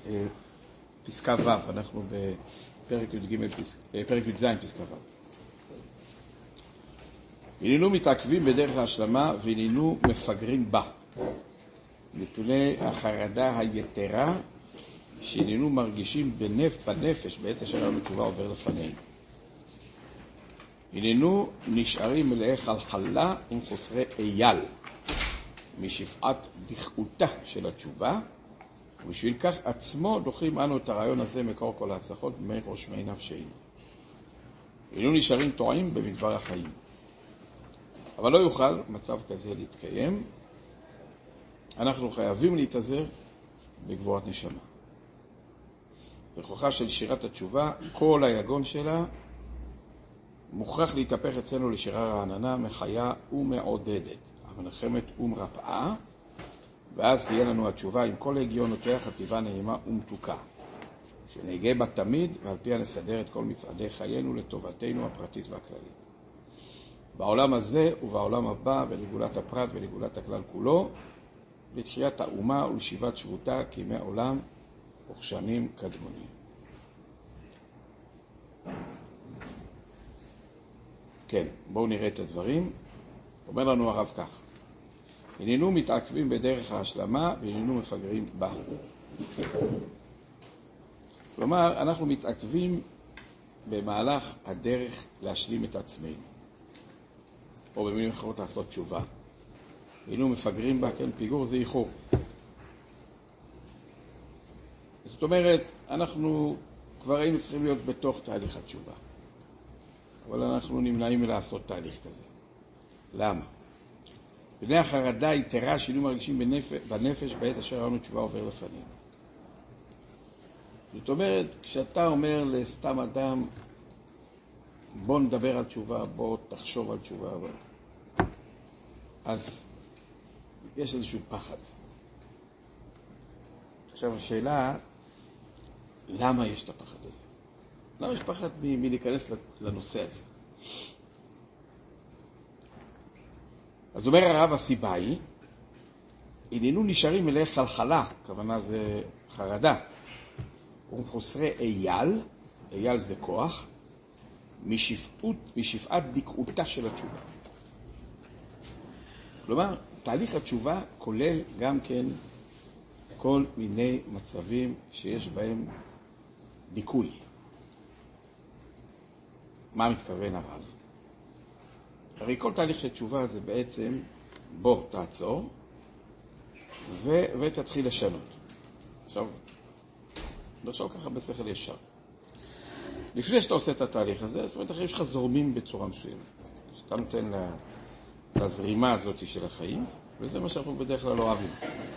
פסקה ו', אנחנו בפרק י"ז פסקה ו'. הננו מתעכבים בדרך ההשלמה והננו מפגרים בה, מפני החרדה היתרה שהננו מרגישים בנפש בעת אשר לנו תשובה עובר לפנינו. הננו נשארים מלאי חלחלה ומחוסרי אייל משפעת דחקותה של התשובה, ובשביל כך עצמו דוחים אנו את הרעיון הזה מקור כל ההצלחות במי ראש מי נפשנו. הננו נשארים טועים במדבר החיים. אבל לא יוכל מצב כזה להתקיים. אנחנו חייבים להתעזר בגבורת נשמה. בכוחה של שירת התשובה, כל היגון שלה מוכרח להתהפך אצלנו לשירה רעננה, מחיה ומעודדת, המנחמת ומרפאה, ואז תהיה לנו התשובה עם כל הגיונותיה חטיבה נעימה ומתוקה, שנהגה בה תמיד, ועל פיה נסדר את כל מצעדי חיינו לטובתנו הפרטית והכללית. בעולם הזה ובעולם הבא, ולגולת הפרט ולגולת הכלל כולו, לתחיית האומה ולשיבת שבותה כימי עולם וכשנים קדמונים. כן, בואו נראה את הדברים. אומר לנו הרב כך: הננו מתעכבים בדרך ההשלמה והננו מפגרים בה. כלומר, אנחנו מתעכבים במהלך הדרך להשלים את עצמנו, או במילים אחרות לעשות תשובה. הננו מפגרים בה, כן, פיגור זה איחור. זאת אומרת, אנחנו כבר היינו צריכים להיות בתוך תהליך התשובה, אבל אנחנו נמנעים מלעשות תהליך כזה. למה? בני החרדה היתרה שהיינו מרגישים בנפש בעת אשר ראינו תשובה עובר לפנינו. זאת אומרת, כשאתה אומר לסתם אדם, בוא נדבר על תשובה, בוא תחשוב על תשובה, אז יש איזשהו פחד. עכשיו השאלה, למה יש את הפחד הזה? למה יש פחד מלהיכנס לנושא הזה? אז אומר הרב, הסיבה היא, הננו נשארים מלאי חלחלה, כוונה זה חרדה, ומחוסרי אייל, אייל זה כוח, משפעת דקעותה של התשובה. כלומר, תהליך התשובה כולל גם כן כל מיני מצבים שיש בהם דיכוי. מה מתכוון הרב? הרי כל תהליך של תשובה זה בעצם בוא תעצור ותתחיל לשנות. עכשיו, נחשוב ככה בשכל ישר. לפני שאתה עושה את התהליך הזה, זאת אומרת, יש לך זורמים בצורה מסוימת. שאתה נותן לזרימה הזאת של החיים, וזה מה שאנחנו בדרך כלל לא אוהבים.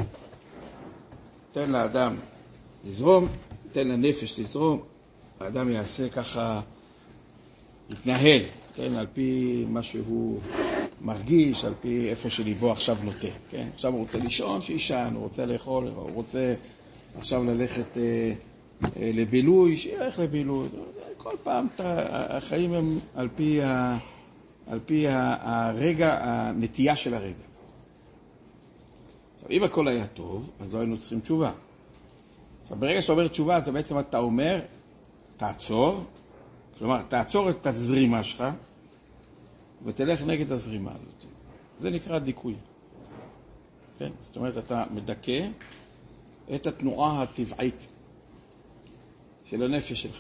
תן לאדם לזרום, תן לנפש לזרום, האדם יעשה ככה, יתנהל, כן, על פי מה שהוא מרגיש, על פי איפה שליבו עכשיו נוטה, כן? עכשיו הוא רוצה לישון, שישן, הוא רוצה לאכול, הוא רוצה עכשיו ללכת לבילוי, שילך לבילוי. כל פעם החיים הם על פי הרגע, הנטייה של הרגע. עכשיו, אם הכל היה טוב, אז לא היינו צריכים תשובה. עכשיו, ברגע שאתה אומר תשובה, אז בעצם אתה אומר, תעצור, כלומר, תעצור את הזרימה שלך, ותלך נגד הזרימה הזאת. זה נקרא דיכוי. כן? זאת אומרת, אתה מדכא את התנועה הטבעית של הנפש שלך,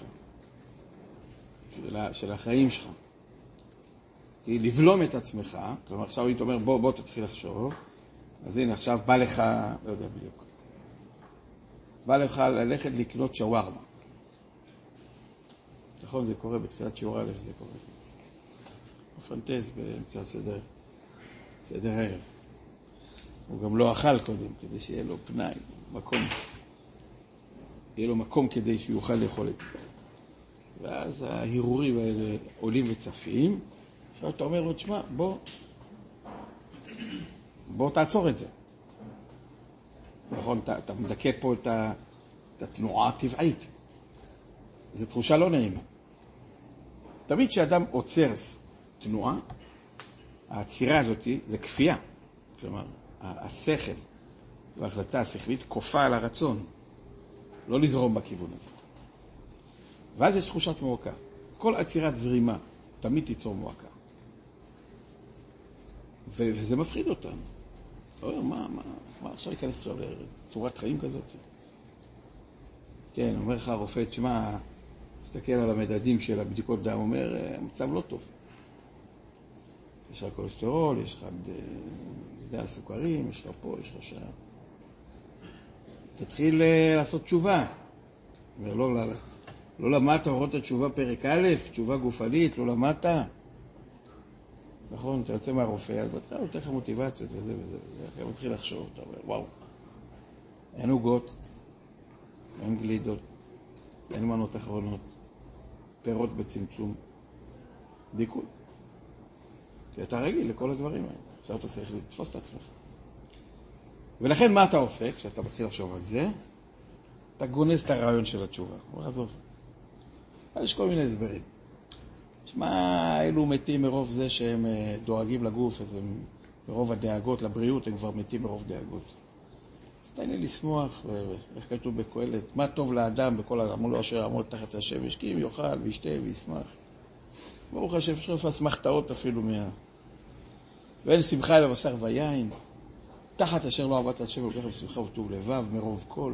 של החיים שלך. כי לבלום את עצמך, כלומר, עכשיו אם אתה אומר, בוא תתחיל לחשוב, אז הנה, עכשיו בא לך, לא יודע בדיוק, בא לך ללכת לקנות שווארמה. נכון, זה קורה בתחילת שיעור א', זה קורה. הוא פנטז באמצע סדר הערב. הוא גם לא אכל קודם, כדי שיהיה לו פנאי, מקום. יהיה לו מקום כדי שהוא יוכל לאכול את זה. ואז ההירורים האלה עולים וצפים. עכשיו אתה אומר לו, תשמע, בוא תעצור את זה. נכון, אתה מדכא פה את התנועה הטבעית. זו תחושה לא נעימה. תמיד כשאדם עוצר תנועה, העצירה הזאת זה כפייה. כלומר, השכל וההחלטה השכלית כופה על הרצון. לא לזרום בכיוון הזה. ואז יש תחושת מועקה. כל עצירת זרימה תמיד תיצור מועקה. וזה מפחיד אותנו. אתה אומר, מה עכשיו ייכנס לצורת חיים כזאת? כן, אומר לך הרופא, תשמע, תסתכל על המדדים של הבדיקות דם, אומר, המצב לא טוב. יש לך קולסטרול, יש לך סוכרים, יש לך פה, יש לך שם. תתחיל לעשות תשובה. אומר, לא למדת אורות התשובה פרק א', תשובה גופנית, לא למדת. נכון, אתה יוצא מהרופא, אז בהתחלה נותן לך מוטיבציות וזה וזה, ואחרי מתחיל לחשוב, אתה אומר, וואו, אין עוגות, אין גלידות, אין מנות אחרונות, פירות בצמצום, דיכוי. כי אתה רגיל לכל הדברים האלה, עכשיו אתה צריך לתפוס את עצמך. ולכן מה אתה עושה כשאתה מתחיל לחשוב על זה? אתה גונס את הרעיון של התשובה. הוא עזוב. אז יש כל מיני הסברים. תשמע, אלו מתים מרוב זה שהם דואגים לגוף, אז הם מרוב הדאגות לבריאות, הם כבר מתים מרוב דאגות. אז תן לי לשמוח, ואיך כתוב בקהלת, מה טוב לאדם בכל העמול לו אשר עמול תחת השמש, כי אם יאכל וישתה וישמח. ברוך השם, שרף אסמכתאות אפילו ואין שמחה אלא בשר ויין, תחת אשר לא עבדת השם ולכם שמחה וטוב לבב, מרוב כל.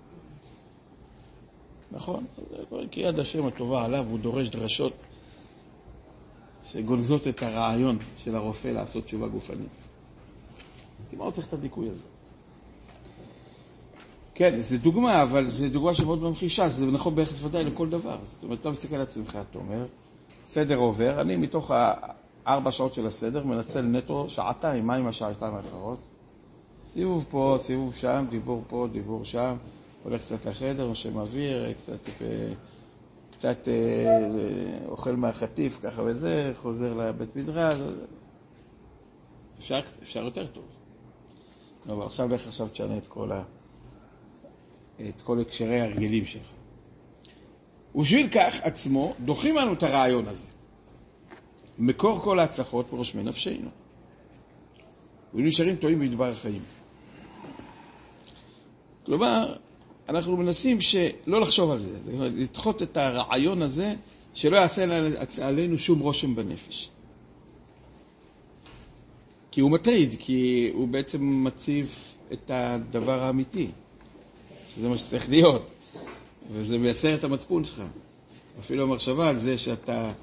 נכון? כי יד השם הטובה עליו, הוא דורש דרשות שגונזות את הרעיון של הרופא לעשות תשובה גופנית. כי מה הוא צריך את הדיכוי הזה? כן, זה דוגמה, אבל זה דוגמה שמאוד ממחישה, זה נכון ביחס ודאי לכל דבר. זאת אומרת, אתה מסתכל על עצמך, אתה אומר, סדר עובר, אני מתוך 4 שעות של הסדר מנצל נטו שעתיים, מה עם השעתיים האחרות? סיבוב פה, סיבוב שם, דיבור פה, דיבור שם, הולך קצת לחדר, נושם אוויר, קצת אוכל מהחטיף, ככה וזה, חוזר לבית מדרש. אפשר יותר טוב. אבל עכשיו תשנה את כל הקשרי הרגילים שלך. ובשביל כך עצמו דוחים לנו את הרעיון הזה. מקור כל ההצלחות בראש מנפשנו. ונשארים טועים במדבר החיים. כלומר, אנחנו מנסים לא לחשוב על זה, לדחות את הרעיון הזה, שלא יעשה עלינו שום רושם בנפש. כי הוא מטריד, כי הוא בעצם מציב את הדבר האמיתי, שזה מה שצריך להיות, וזה מייסר את המצפון שלך. אפילו המחשבה על זה שאתה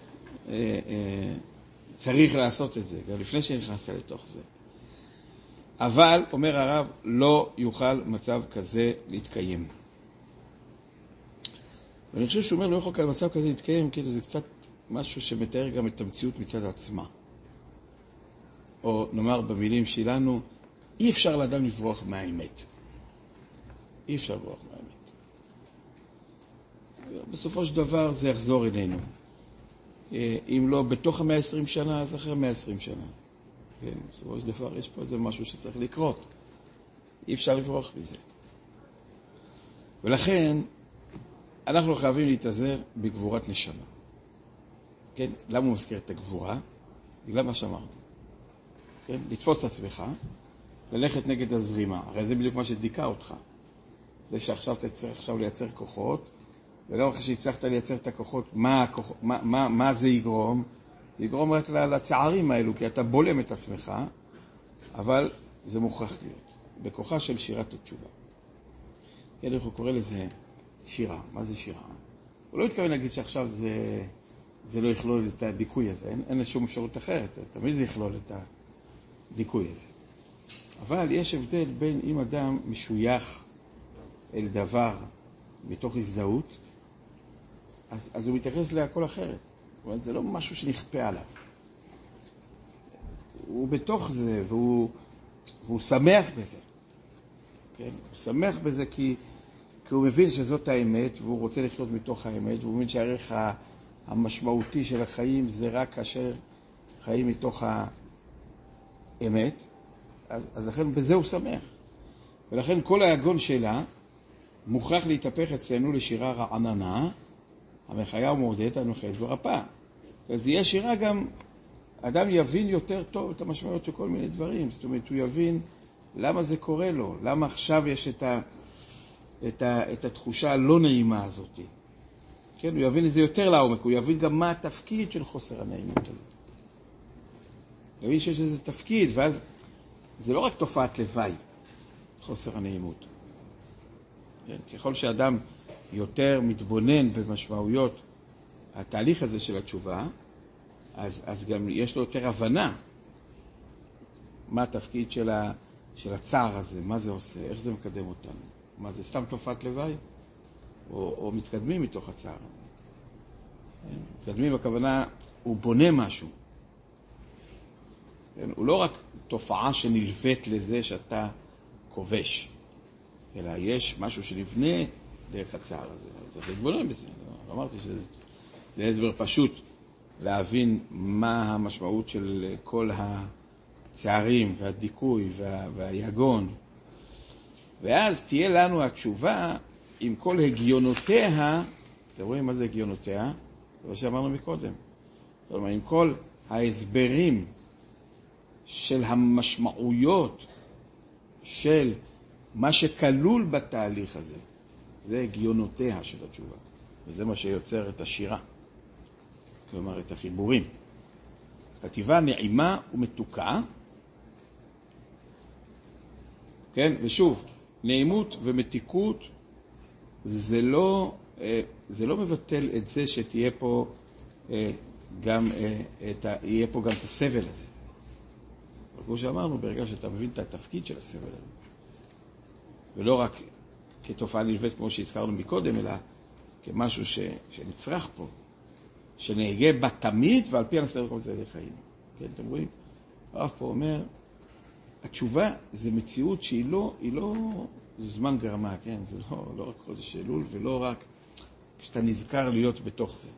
צריך לעשות את זה, גם לפני שנכנסת לתוך זה. אבל, אומר הרב, לא יוכל מצב כזה להתקיים. ואני חושב שהוא אומר, לא יוכל מצב כזה להתקיים, כאילו זה קצת משהו שמתאר גם את המציאות מצד עצמה. או נאמר במילים שלנו, אי אפשר לאדם לברוח מהאמת. אי אפשר לברוח מהאמת. בסופו של דבר זה יחזור אלינו. אם לא בתוך 120 שנה, אז אחרי 120 שנה. כן, בסופו של דבר יש פה איזה משהו שצריך לקרות. אי אפשר לברוח מזה. ולכן, אנחנו חייבים להתאזר בגבורת נשמה. כן, למה הוא מזכיר את הגבורה? בגלל מה שאמרנו. כן, לתפוס את עצמך, ללכת נגד הזרימה. הרי זה בדיוק מה שדיקה אותך. זה שעכשיו אתה צריך עכשיו לייצר כוחות, וגם אחרי שהצלחת לייצר את הכוחות, מה זה יגרום? זה יגרום רק לצערים האלו, כי אתה בולם את עצמך, אבל זה מוכרח להיות, בכוחה של שירת התשובה. כן, איך הוא קורא לזה שירה. מה זה שירה? הוא לא מתכוון להגיד שעכשיו זה לא יכלול את הדיכוי הזה, אין שום אפשרות אחרת, תמיד זה יכלול את הדיכוי הזה. אבל יש הבדל בין אם אדם משוייך אל דבר מתוך הזדהות, אז הוא מתייחס להכל אחרת. אבל זה לא משהו שנכפה עליו. הוא בתוך זה, והוא שמח בזה. כן? הוא שמח בזה כי הוא מבין שזאת האמת, והוא רוצה לחיות מתוך האמת, והוא מבין שהערך המשמעותי של החיים זה רק כאשר חיים מתוך האמת. אז לכן בזה הוא שמח. ולכן כל היגון שלה מוכרח להתהפך אצלנו לשירה רעננה, המחיה ומעודדת הנוחת ורפא. אז יהיה שירה גם, אדם יבין יותר טוב את המשמעויות של כל מיני דברים. זאת אומרת, הוא יבין למה זה קורה לו, למה עכשיו יש את התחושה הלא נעימה הזאת. כן, הוא יבין את זה יותר לעומק, הוא יבין גם מה התפקיד של חוסר הנעימות הזה. הוא יבין שיש איזה תפקיד, ואז זה לא רק תופעת לוואי, חוסר הנעימות. כן, ככל שאדם יותר מתבונן במשמעויות התהליך הזה של התשובה, אז גם יש לו יותר הבנה מה התפקיד של הצער הזה, מה זה עושה, איך זה מקדם אותנו. מה זה, סתם תופעת לוואי? או מתקדמים מתוך הצער הזה. כן? מתקדמים בכוונה, הוא בונה משהו. כן? הוא לא רק תופעה שנלווית לזה שאתה כובש, אלא יש משהו שנבנה דרך הצער הזה. צריך להתבונן בזה. אמרתי שזה הסבר פשוט להבין מה המשמעות של כל הצערים והדיכוי והיגון. ואז תהיה לנו התשובה עם כל הגיונותיה. אתם רואים מה זה הגיונותיה? זה מה שאמרנו מקודם. זאת אומרת, עם כל ההסברים של המשמעויות של מה שכלול בתהליך הזה. זה הגיונותיה של התשובה. וזה מה שיוצר את השירה. כלומר, את החיבורים. כתיבה נעימה ומתוקה. כן? ושוב, נעימות ומתיקות זה לא מבטל את זה שתהיה פה גם יהיה פה גם את הסבל הזה. כמו שאמרנו, ברגע שאתה מבין את התפקיד של הסבל הזה, ולא רק כתופעה נלווית כמו שהזכרנו מקודם, אלא כמשהו שנצרך פה, שנהגה בה תמיד, ועל פי הנסתר כל זה לחיים. כן, אתם רואים? הרב פה אומר, התשובה זה מציאות שהיא לא זמן גרמה, כן? זה לא רק חודש אלול, ולא רק כשאתה נזכר להיות בתוך זה.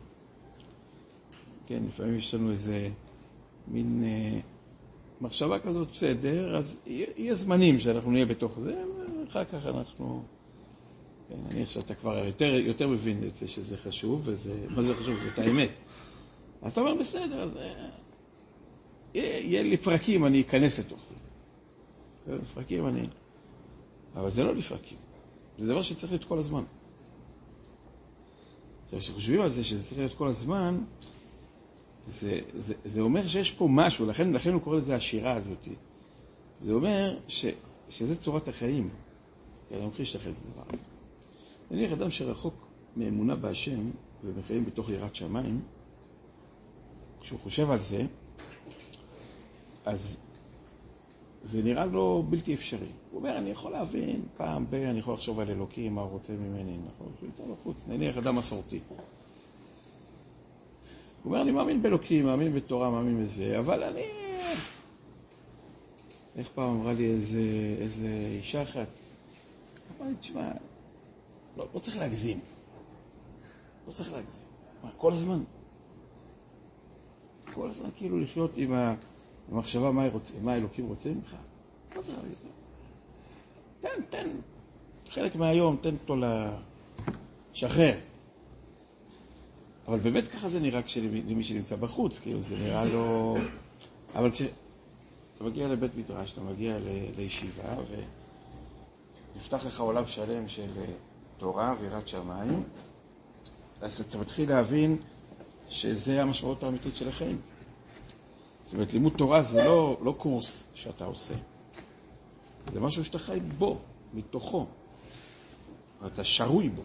כן, לפעמים יש לנו איזה מין מחשבה כזאת, בסדר, אז יהיה זמנים שאנחנו נהיה בתוך זה, ואחר כך אנחנו... כן, אני חושב שאתה כבר יותר מבין את זה שזה חשוב, מה זה חשוב? זאת האמת. אז אתה אומר, בסדר, אז יהיה לפרקים, אני אכנס לתוך זה. לפרקים אני... אבל זה לא לפרקים. זה דבר שצריך להיות כל הזמן. כשחושבים על זה שזה צריך להיות כל הזמן, זה אומר שיש פה משהו, לכן הוא קורא לזה השירה הזאת. זה אומר שזה צורת החיים. אני ממחיש לכם את הדבר הזה. נניח אדם שרחוק מאמונה בהשם ומחיים בתוך יראת שמיים, כשהוא חושב על זה, אז זה נראה לו בלתי אפשרי. הוא אומר, אני יכול להבין, פעם אני יכול לחשוב על אלוקים, מה הוא רוצה ממני, נכון? הוא יצא לחוץ, נניח אדם מסורתי. הוא אומר, אני מאמין באלוקים, מאמין בתורה, מאמין בזה, אבל אני... איך פעם אמרה לי איזה אישה אחת? אמרה לי, תשמע, לא צריך להגזים. לא צריך להגזים. כל הזמן. כל הזמן כאילו לחיות עם המחשבה מה האלוקים רוצה ממך. לא צריך להגזים. תן. חלק מהיום, תן אותו לשחרר. אבל באמת ככה זה נראה למי שנמצא בחוץ, כאילו זה נראה לו... אבל כשאתה מגיע לבית מדרש, אתה מגיע לישיבה, ונפתח לך עולם שלם של תורה ויראת שמיים, אז אתה מתחיל להבין שזה המשמעות האמיתית של החיים. זאת אומרת, לימוד תורה זה לא קורס שאתה עושה. זה משהו שאתה חי בו, מתוכו. אתה שרוי בו.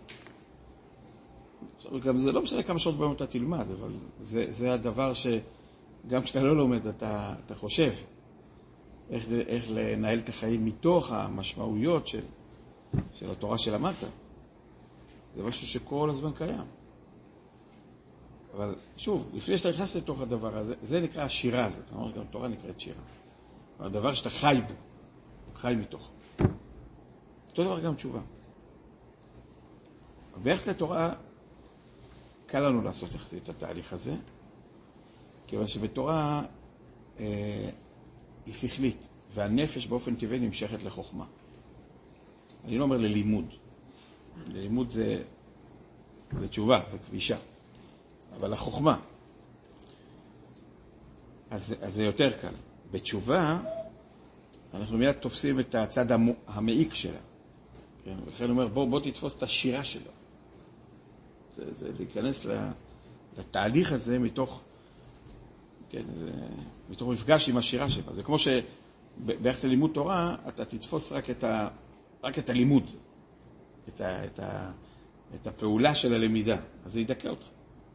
גם זה לא משנה כמה שעות ביום אתה תלמד, אבל זה הדבר שגם כשאתה לא לומד, אתה חושב איך לנהל את החיים מתוך המשמעויות של התורה שלמדת. זה משהו שכל הזמן קיים. אבל שוב, לפני שאתה נכנס לתוך הדבר הזה, זה נקרא השירה הזאת. אמרנו שגם תורה נקראת שירה. הדבר שאתה חי בו, חי מתוכו. אותו דבר גם תשובה. ואיך לתורה... קל לנו לעשות יחסית את התהליך הזה, כיוון שבתורה היא שכלית, והנפש באופן טבעי נמשכת לחוכמה. אני לא אומר ללימוד. ללימוד זה תשובה, זה כבישה. אבל החוכמה, אז זה יותר קל. בתשובה, אנחנו מיד תופסים את הצד המעיק שלה. כן? ולכן הוא אומר, בוא תתפוס את השירה שלו. זה להיכנס לתהליך הזה מתוך, כן, מתוך מפגש עם השירה שלו. זה כמו שביחס ללימוד תורה, אתה תתפוס רק את הלימוד, את הפעולה של הלמידה, אז זה ידכא אותך.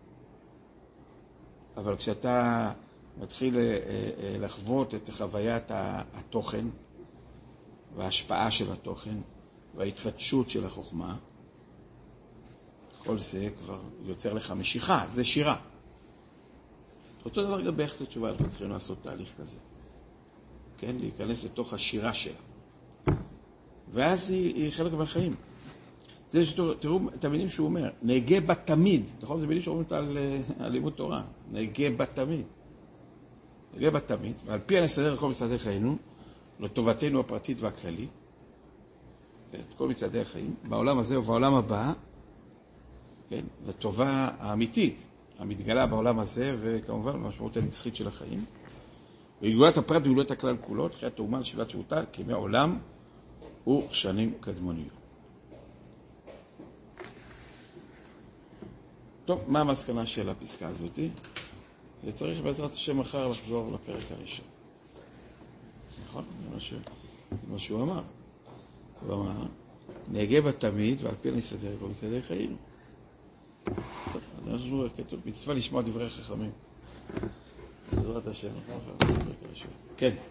אבל כשאתה מתחיל לחוות את חוויית התוכן, וההשפעה של התוכן, וההתחדשות של החוכמה, כל זה כבר יוצר לך משיכה, זה שירה. אותו דבר גם ביחס לתשובה, אנחנו צריכים לעשות תהליך כזה. כן? להיכנס לתוך השירה שלה. ואז היא חלק מהחיים. זה שתראו את המילים שהוא אומר, נהגה בה תמיד, נכון? זה מילים שאומרים על לימוד תורה, נהגה בה תמיד. נהגה בה תמיד, ועל פי הנסדר כל מצעדי חיינו, לטובתנו הפרטית והכללית, את כל מצעדי החיים, בעולם הזה ובעולם הבא, כן, לטובה האמיתית, המתגלה בעולם הזה, וכמובן במשמעות הנצחית של החיים. וגאולת הפרט וגאולת הכלל כולו, תחיית תאומה לשבעת שבותה, כימי עולם ושנים קדמוניות. טוב, מה המסקנה של הפסקה הזאת? צריך בעזרת השם מחר לחזור לפרק הראשון. נכון? זה מה שהוא אמר. הוא אמר, נהגה בה תמיד, ועל פי הנסדר כל מצעדי חיים. טוב, אז אנחנו כתוב, מצווה לשמוע דברי חכמים. בעזרת השם, מחר לפרק הראשון. כן.